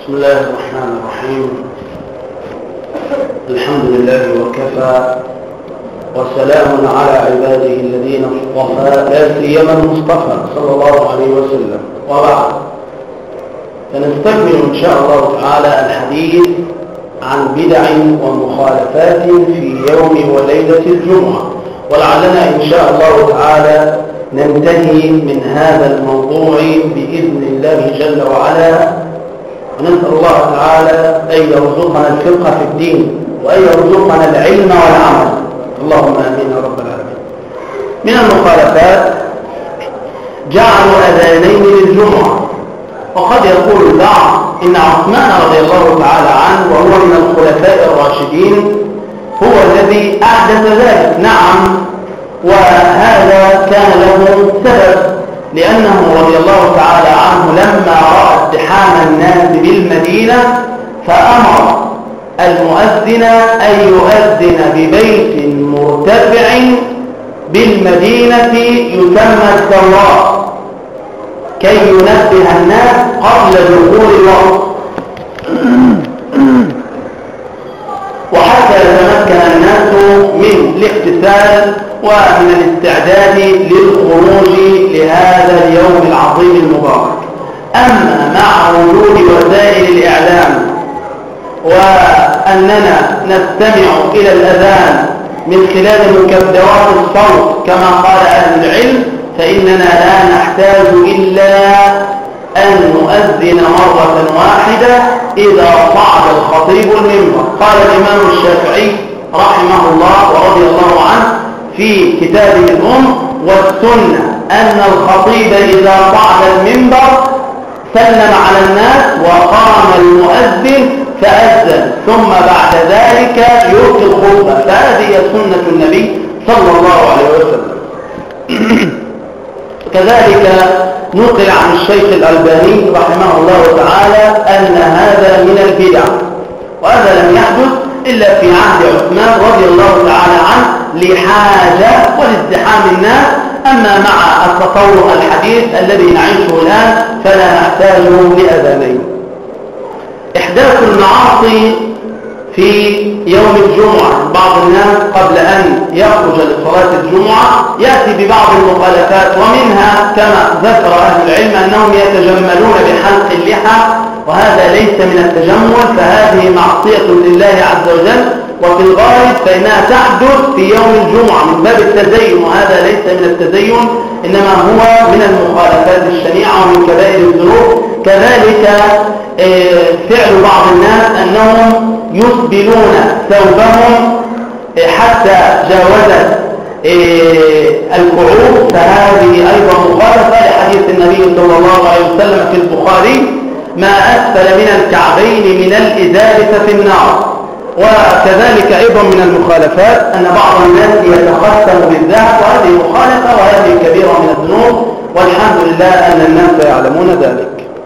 بسم الله الرحمن الرحيم. الحمد لله وكفى، وسلام على عباده الذين اصطفى، لا سيما المصطفى صلى الله عليه وسلم. وبعد، فنستكمل إن شاء الله تعالى الحديث عن بدع ومخالفات في يوم وليلة الجمعة، ولعلنا إن شاء الله تعالى ننتهي من هذا الموضوع بإذن الله جل وعلا، ونسأل الله تعالى أن يرزقنا الفقه في الدين وأن يرزقنا العلم والعمل، اللهم آمين يا رب العالمين. من المخالفات جعلوا أذانين للجمعة، وقد يقول البعض إن عثمان رضي الله تعالى عنه وهو من الخلفاء الراشدين هو الذي أحدث ذلك. نعم، وهذا كان له سبب، لأنه رضي الله تعالى عنه لما رأى ازدحام الناس بالمدينة فأمر المؤذن أن يؤذن ببيت مرتفع بالمدينة يسمى الثوراء كي ينبه الناس قبل دخول الوقت، وحتى يتمكن الناس من الاغتسال ومن الاستعداد للخروج لهذا اليوم العظيم المبارك. أما مع وجود وسائل الإعلام وأننا نستمع إلى الأذان من خلال مكبرات الصوت كما قال أهل العلم، فإننا لا نحتاج إلا أن نؤذن مرة واحدة إذا صعد الخطيب المنبر. قال الإمام الشافعي رحمه الله ورضي الله عنه في كتابه الأم: والسنة أن الخطيب إذا صعد المنبر سلم على الناس وقام المؤذن فأذن، ثم بعد ذلك يلقي الخطبة، فهذه سنة النبي صلى الله عليه وسلم. كذلك نقل عن الشيخ الألباني رحمه الله تعالى أن هذا من البدع، وهذا لم يحدث إلا في عهد عثمان رضي الله تعالى عنه لحاجة ولازدحام الناس. أما مع التطور الحديث الذي نعيشه الآن فلا نحتاج لأذانين. إحداث المعاصي في يوم الجمعة، بعض الناس قبل أن يخرج لصلاة الجمعة يأتي ببعض المخالفات، ومنها كما ذكر أهل العلم أنهم يتجملون بحلق اللحى، وهذا ليس من التجمل، فهذه معصية لله عز وجل، وفي الغالب فإنها تحدث في يوم الجمعة من باب التزين، وهذا ليس من التزين، إنما هو من المخالفات الشنيعة ومن كبائر الذنوب. كذلك فعل بعض الناس أنهم يسبلون ثوبهم حتى جاوزت الكعوب، فهذه أيضا مخالفة لحديث النبي صلى الله عليه وسلم في البخاري: ما أسفل من الكعبين من الإزار ففي النار. وكذلك أيضا من المخالفات أن بعض الناس يتختم بالذهب، وهذه مخالفة وهذه كبيرة من الذنوب، والحمد لله أن الناس يعلمون ذلك.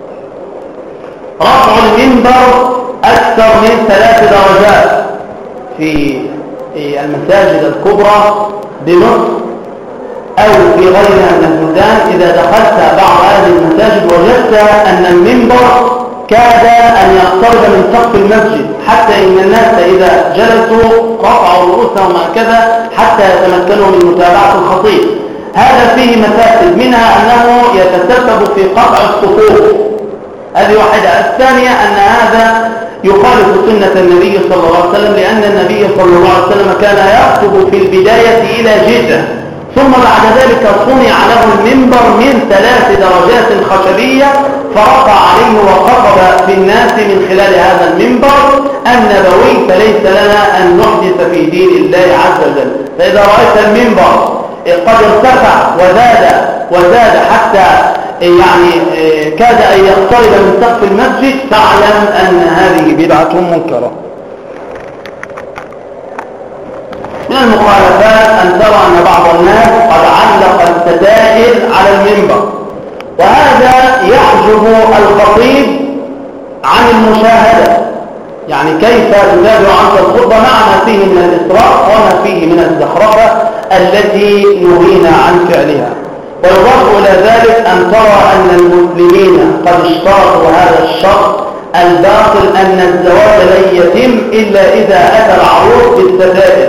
رفع المنبر أكثر من 3 درجات في المساجد الكبرى بمصر أو في غيرها من البلدان. إذا دخلت بعض هذه المساجد وجدت أن المنبر كاد أن يقترب من سقف المسجد، حتى إن الناس إذا جلسوا رفعوا رؤوسهم هكذا حتى يتمكنوا من متابعة الخطيب. هذا فيه مفاسد، منها أنه يتسبب في قطع الصفوف، هذه واحدة. الثانية أن هذا يخالف سنة النبي صلى الله عليه وسلم، لأن النبي صلى الله عليه وسلم كان يخطب في البداية إلى جدة، ثم بعد ذلك صنع له المنبر من 3 درجات خشبية فرفع عليه وخطب في الناس من خلال هذا المنبر النبوي، فليس لنا أن نحدث في دين الله عز وجل. فإذا رأيت المنبر قد ارتفع وزاد حتى يعني كاد أن يقترب من سقف المسجد، فاعلم أن هذه بدعة منكرة. من المخالفات أن ترى أن بعض الناس قد علق الستائر على المنبر، وهذا يحجب الخطيب عن المشاهدة، يعني كيف تتابع عنك الخطبة مع ما فيه من الإسراف وما فيه من الزخرفة التي نهينا عن فعلها. ويضاف إلى ذلك أن ترى أن المسلمين قد اشترطوا هذا الشرط الباطل أن الزواج لن يتم إلا إذا أتى العروس بالستائر.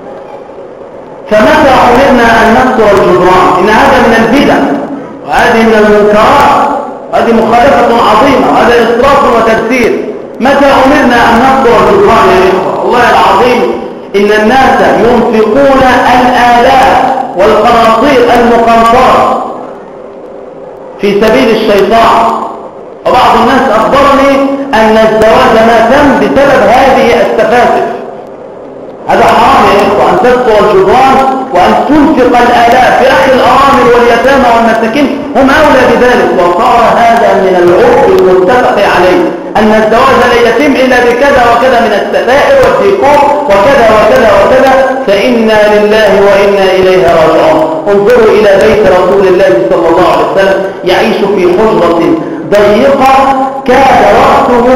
فمتى أمرنا أن نكسر الجدران؟ إن هذا من البدع وهذه من المنكرات، هذه مخالفة عظيمة وهذا إسراف وتبذير. متى أمرنا أن نكسر الجدران يا إخوة؟ والله العظيم إن الناس ينفقون الآلاف والقناطير المقنطرة في سبيل الشيطان، وبعض الناس أخبرني أن الزواج ما تم بسبب هذه التفاسف. هذا حرام يا إخوة أن تكسر الجدران وأن تنفق الآلاف في أخي الأرامل واليتامى والمساكين، هم أولى بذلك. وصار هذا من العرف المتفق عليه أن الزواج لا يتم إلا بكذا وكذا من الستائر والديكور وكذا وكذا وكذا، فإنا لله وإنا إليه راجعون. انظروا إلى بيت رسول الله صلى الله عليه وسلم يعيش في حجرة ضيقة كاد رأسه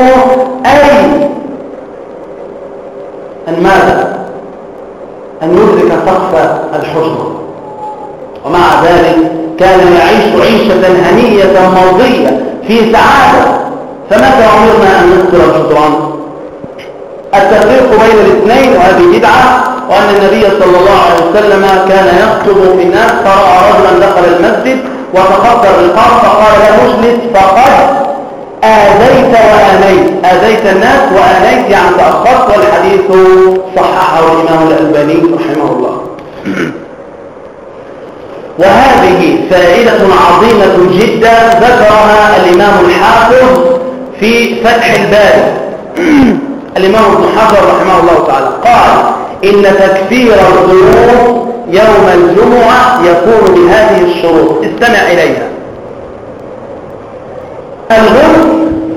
أن ماذا؟ أن يدرك سقف الحجرة، ومع ذلك كان يعيش عيشة هنية مرضية في سعادة. فمتى أمرنا أن نكسر الجدران؟ التفريق بين الاثنين وهذه بدعة، وأن النبي صلى الله عليه وسلم كان يخطب في الناس فرأى رجلا دخل المسجد وتخطى الرقاب فقال له اجلس فقد آذيت وآنيت، آذيت الناس وآنيت يعني تأخرت، والحديث صححه الإمام الألباني رحمه الله. وهذه فائدة عظيمة جدا ذكرها الإمام الحافظ في فتح الباري الإمام ابن حجر رحمه الله تعالى قال إن تكفير الضيوف يوم الجمعة يكون بهذه الشروط، استمع إليها. الغسل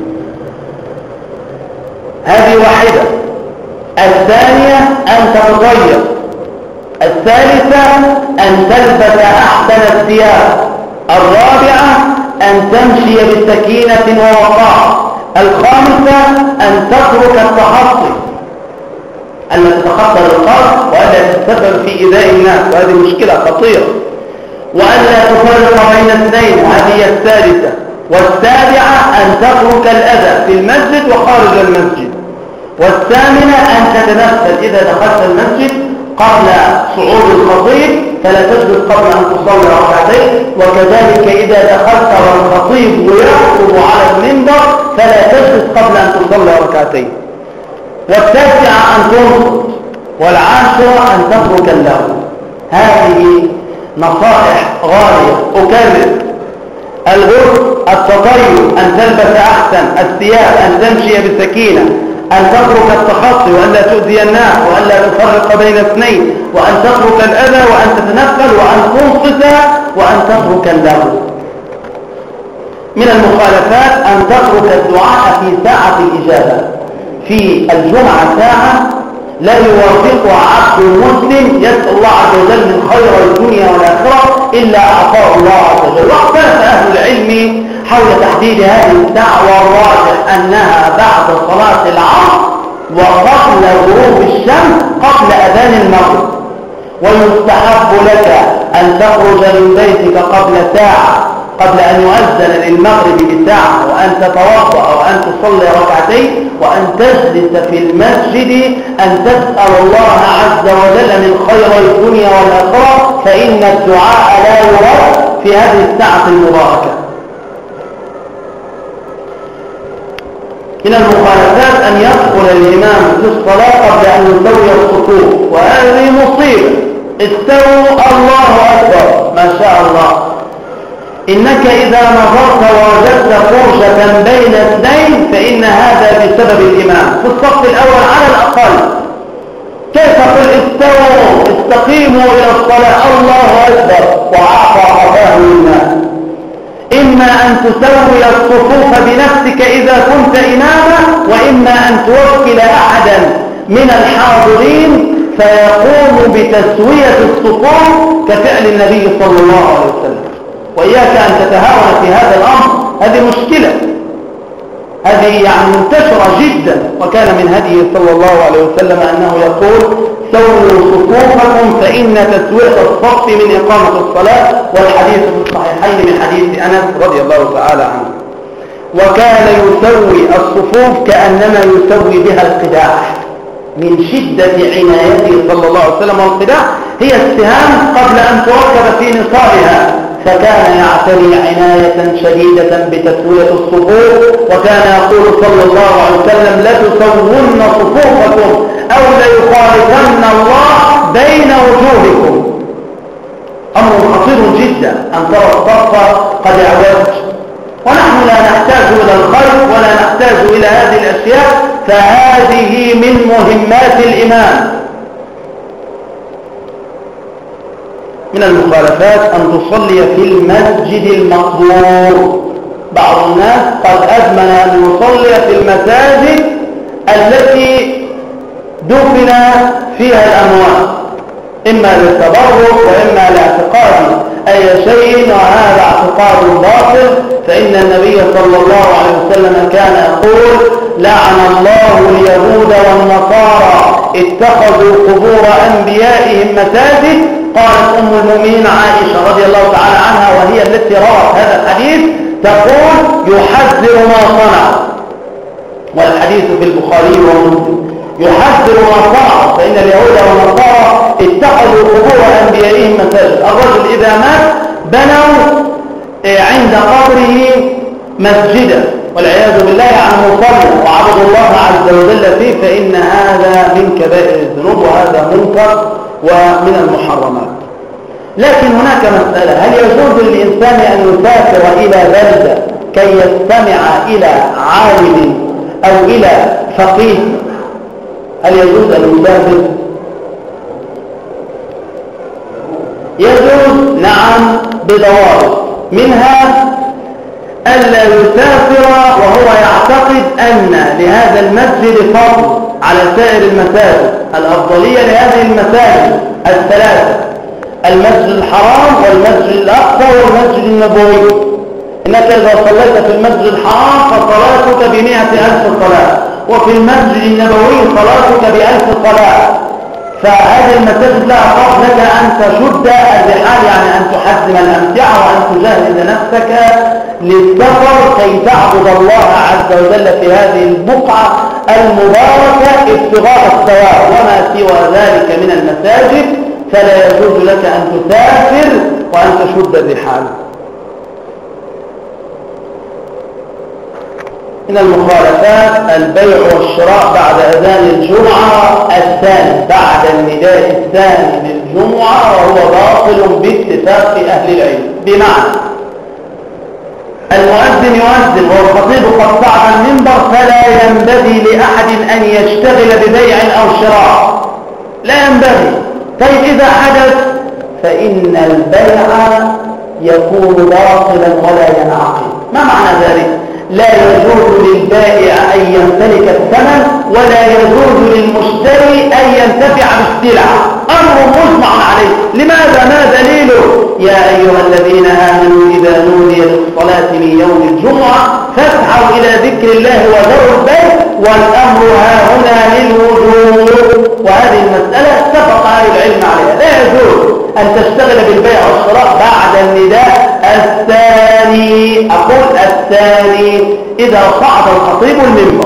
هذه واحدة، الثانية أن تتطيب، الثالثة أن تلبس أحسن الثياب، الرابعة أن تمشي بسكينة ووقار، الخامسة أن تترك التخطي، أن تتخطى الرقاب وألا تتسبب في إيذاء الناس وهذه مشكلة خطيرة، وألا تفرق بين اثنين وهذه الثالثة، والسابعة أن تترك الأذى في المسجد وخارج المسجد، والثامنة أن تتنفل إذا دخلت المسجد قبل صعود الخطيب فلا تجلس قبل أن تصلي ركعتين، وكذلك إذا دخلت والخطيب يخطب على المنبر فلا تجلس قبل أن تصلي ركعتين، والتاسعة أن تنصت، والعاشرة أن تترك اللغو. هذه نصائح غالية أكرر: الغسل، التطيب، أن تلبس أحسن الثياب، أن تمشي بسكينة، أن تترك التخطي وأن لا تؤذي الناس وأن لا تفرق بين اثنين، وأن تترك الأذى وأن تتنفل وأن تنصت وأن تترك اللغو. من المخالفات أن تترك الدعاء في ساعة الإجابة. في الجمعة ساعة لا يوافقها عبد مسلم يسأل الله عز وجل من خير الدنيا والآخرة إلا أعطاه الله عز وجل. واختلف أهل العلم حول تحديد هذه الساعة، والراجح أنها بعد صلاة العصر وقبل غروب الشمس قبل أذان المغرب. ويستحب لك أن تخرج من بيتك قبل ساعة، قبل أن يؤذن للمغرب بساعة، وأن تتوضأ وأن تصلي ركعتين، وأن تجلس في المسجد أن تسأل الله عز وجل من خير الدنيا والآخرة، فإن الدعاء لا يرد في هذه الساعة المباركة. من المخالفات أن يدخل الإمام في الصلاة قبل أن يسوي الصفوف، وهذه مصيبة. استووا، الله أكبر، ما شاء الله. إنك إذا نظرت ووجدت فرجة بين اثنين فإن هذا بسبب الإمام في الصف الأول على الأقل. كيف قل استووا، استقيموا إلى الصلاة، الله أكبر، وعافى قفاه الناس. إما أن تسوي الصفوف بنفسك إذا كنت إماما، وإما أن توكل أحدا من الحاضرين فيقوم بتسوية الصفوف كفعل النبي صلى الله عليه وسلم. وإياك أن تتهاون في هذا الأمر، هذه مشكلة، هذه يعني منتشرة جدا. وكان من هديه صلى الله عليه وسلم أنه يقول: سووا صفوفكم فإن تسوية الصف من إقامة الصلاة، والحديث في الصحيحين من حديث أنس رضي الله تعالى عنه. وكان يسوي الصفوف كأنما يسوي بها القداح من شدة عنايته صلى الله عليه وسلم. والقداح هي السهام قبل أن تركب في نصابها، فكان يعتني عناية شديدة بتسوية الصفوف، وكان يقول صلى الله عليه وسلم لتسون صفوفكم أو ليخالفن الله بين وجوهكم. أمر خطير جدا أن ترى الصف قد اعوج، ونحن لا نحتاج إلى الخير ولا نحتاج إلى هذه الأشياء، فهذه من مهمات الإمام. من المخالفات أن تصلي في المسجد المقبور. بعض الناس قد أزمن أن يصلي في المساجد التي دفن فيها الأموات، إما للتبرك وإما لاعتقاد أي شيء، وهذا اعتقاد باطل. فإن النبي صلى الله عليه وسلم كان يقول لعن الله اليهود والنصارى اتخذوا قبور أنبيائهم مساجد. قالت أم المؤمنين عائشة رضي الله تعالى عنها، وهي التي روت هذا الحديث، تقول يحذر ما صنع، والحديث في البخاري ومسلم، يحذر ما صنع، فإن اليهود والنصارى اتخذوا قبور أنبيائهم مساجد. الرجل إذا مات بنوا عند قبره مسجدا والعياذ بالله عن مصلى وعبد الله عز وجل فيه، فإن هذا من كبائر الذنوب وهذا منكر ومن المحرمات. لكن هناك مسألة، هل يجوز للإنسان أن يسافر إلى بلدة كي يستمع إلى عالم أو إلى فقيه؟ هل يجوز أن يسافر؟ يجوز، نعم، بضوابط. منها ألا يسافر وهو يعتقد أن لهذا المسجد فضل على سائر المساجد. الأفضلية لهذه المساجد الثلاثة: المسجد الحرام والمسجد الأقصى والمسجد النبوي. إنك إذا صليت في المسجد الحرام فصلاتك ب100,000 صلاة، وفي المسجد النبوي صلاتك ب1000 صلاة. فهذه المساجد لها فضل لك أن تشد الرحال، يعني أن تحزم الأمتعة وأن تجهز نفسك للسفر كي تعبد الله عز وجل في هذه البقعة المباركة ابتغاء الثواب. وما سوى ذلك من المساجد فلا يجوز لك أن تسافر وأن تشد الرحال. من المخالفات البيع والشراء بعد أذان الجمعة الثاني، بعد النداء الثاني للجمعة، وهو باطل باتفاق أهل العلم. بمعنى المؤذن يؤذن والخطيب قد صعد المنبر، فلا ينبغي لأحد أن يشتغل ببيع أو شراء، لا ينبغي. طيب إذا حدث فإن البيع يكون باطلا ولا ينعقد. ما معنى ذلك؟ لا يجوز للبائع أن يمتلك الثمن، ولا يجوز للمشتري أن ينتفع بالسلعة. أمر مجمع عليه. لماذا؟ ما دليله؟ يا أيها الذين آمنوا إذا نودي للصلاة من يوم الجمعة فاسعوا إلى ذكر الله وذروا البيع، والأمر ها هنا للوجوب. وهذه المسألة اتفق أهل العلم عليها. لا يجوز أن تشتغل بالبيع والشراء بعد النداء الثاني. أقول الثاني إذا صعد الخطيب المنبر.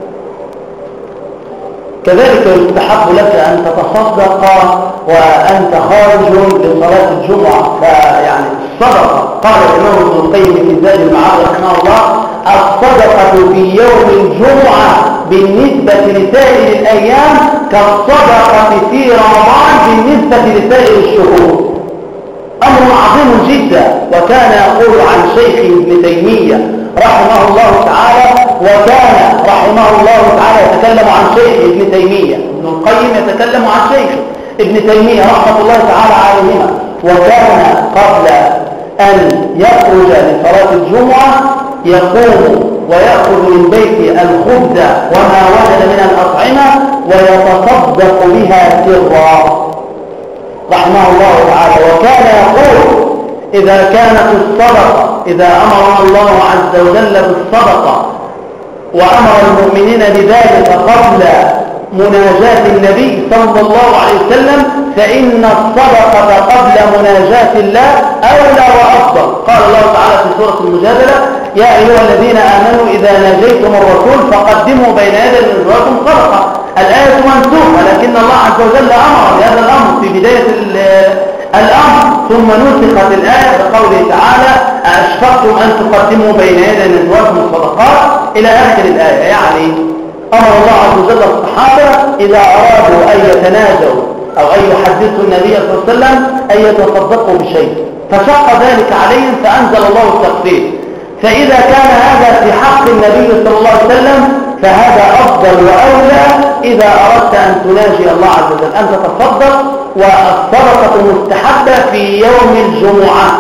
كذلك يستحب لك أن تتصدق وأنت خارج لصلاة الجمعة. فيعني الصدقة، قال الإمام ابن القيم في زاد المعاد رحمه الله: الصدقة في يوم الجمعة بالنسبة لسائر الأيام كالصدقة في رمضان بالنسبة لسائر الشهور. أمر عظيم جدا. وكان يقول عن شيخ ابن تيمية رحمه الله تعالى، وكان رحمه الله تعالى يتكلم عن شيخ ابن تيمية، ابن القيم يتكلم عن شيخ ابن تيمية رحمه الله تعالى عليهما، وكان قبل أن يخرج لصلاة الجمعة يقوم ويأخذ من بيت الخبز وما وجد من الأطعمة ويتصدق بها سرا رحمه الله تعالى. وكان يقول: إذا كانت الصدقة، إذا أمر الله عز وجل بالصدقة وأمر المؤمنين بذلك قبل مناجاة النبي صلى الله عليه وسلم، فإن الصدقة قبل مناجاة الله أولى وأفضل. قال الله تعالى في سورة المجادلة: يا أيها الذين آمنوا إذا ناجيتم الرسول فقدموا بين يدي نجواكم صدقة. الآية منسوخة لكن الله عز وجل أمر بهذا الأمر في بداية الأمر، ثم نسخت الآية بقوله تعالى أشفقتم أن تقدموا بين يدي نجواكم الصدقات إلى آخر الآية. يعني أمر الله عز وجل الصحابة إذا أرادوا أن يتناجوا أو أن يحدثوا النبي صلى الله عليه وسلم أن يتصدقوا بشيء، فشق ذلك عليهم فأنزل الله التخفيف. فإذا كان هذا في حق النبي صلى الله عليه وسلم فهذا أفضل وأولى إذا أردت أن تناجي الله عز وجل أن تتصدق، والصدقة مستحبة في يوم الجمعة.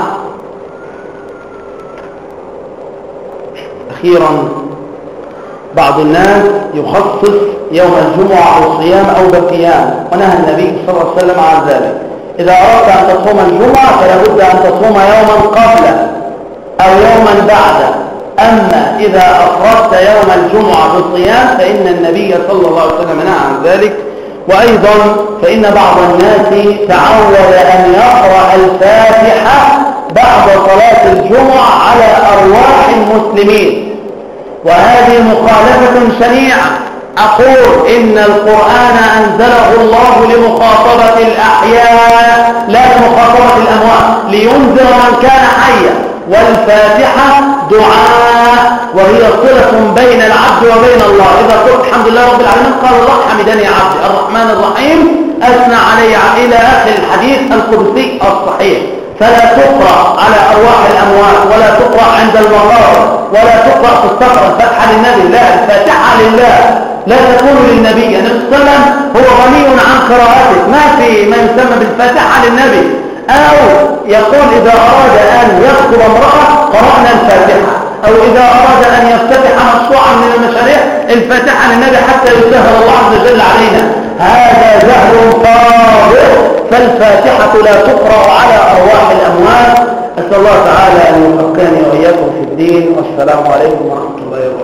أخيرا، بعض الناس يخصص يوم الجمعة أو صيام أو بقيام، ونهى النبي صلى الله عليه وسلم عن ذلك. إذا أردت أن تصوم الجمعة فلا بد أن تصوم يوما قبله أو يوما بعده. أما إذا أفردت يوم الجمعة بالصيام فإن النبي صلى الله عليه وسلم نهى عن ذلك. وأيضا فإن بعض الناس تعود أن يقرأ الفاتحة بعد صلاة الجمعة على أرواح المسلمين، وهذه مخالفة شنيعة. أقول إن القرآن أنزله الله لمخاطبة الأحياء لا لمخاطبة الأموات، لينذر من كان حيا، والفاتحة دعاء وهي صلة بين العبد وبين الله. إذا قلت الحمد لله رب العالمين قال الله حمدني عبدي الرحمن الرحيم أثنى علي إلى آخر الحديث القدسي الصحيح. فلا تقرأ على أرواح الأموات، ولا تقرأ عند المقابر، ولا تقرأ في السفر الفاتحة للنبي، لا، الفاتحة لله لا تكون للنبي. النبي صلى الله عليه وسلم هو غني عن قراءته، ما في ما يسمى بالفاتحة للنبي. أو يقول إذا أراد أن يخطب امرأة قرأنا الفاتحة، أو إذا أراد أن يفتتح مشروعا من المشاريع الفاتحة للنبي حتى يسهل الله عز وجل علينا. هذا جهل قاطع، فالفاتحة لا تقرأ على أرواح الأموات. أسأل الله تعالى أن يفقهني وإياكم في الدين، والسلام عليكم ورحمة الله وبركاته.